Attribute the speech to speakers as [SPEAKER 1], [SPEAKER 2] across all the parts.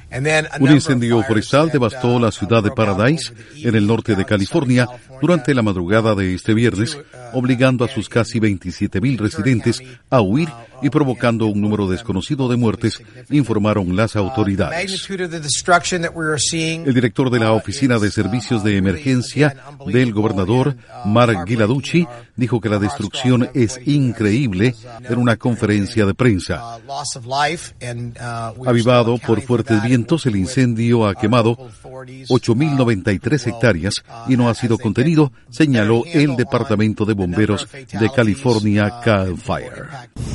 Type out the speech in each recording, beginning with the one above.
[SPEAKER 1] Un incendio forestal devastó la ciudad de Paradise, en el norte de California, durante la madrugada de este viernes, obligando a sus casi 27,000 residentes a huir y provocando un número desconocido de muertes, informaron las autoridades. El director de la Oficina de Servicios de Emergencia del gobernador, Mark Ghilarducci, dijo que la destrucción es increíble en una conferencia de prensa. Avivado por fuertes vientos, el incendio ha quemado 8,093 hectáreas y no ha sido contenido, señaló el Departamento de Bomberos de California, Cal Fire.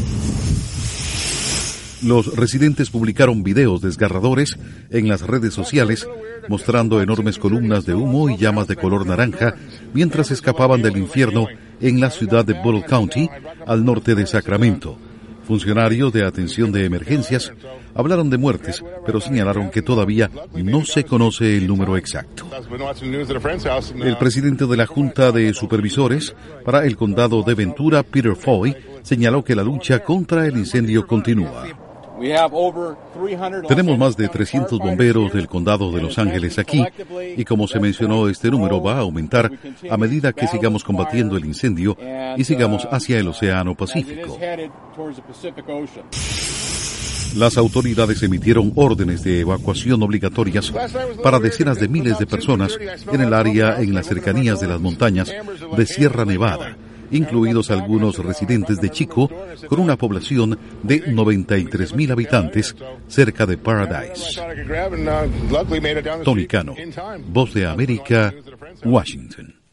[SPEAKER 1] Los residentes publicaron videos desgarradores en las redes sociales mostrando enormes columnas de humo y llamas de color naranja mientras escapaban del infierno en la ciudad de Butler County, al norte de Sacramento. Funcionarios de atención de emergencias hablaron de muertes, pero señalaron que todavía no se conoce el número exacto. El presidente de la Junta de Supervisores para el condado de Ventura, Peter Foy, señaló que la lucha contra el incendio continúa. Tenemos más de 300 bomberos del condado de Los Ángeles aquí, y como se mencionó, este número va a aumentar a medida que sigamos combatiendo el incendio y sigamos hacia el Océano Pacífico. Las autoridades emitieron órdenes de evacuación obligatorias para decenas de miles de personas en el área en las cercanías de las montañas de Sierra Nevada, incluidos algunos residentes de Chico, con una población de 93,000 habitantes cerca de Paradise. Tony Cano, Voz de América, Washington.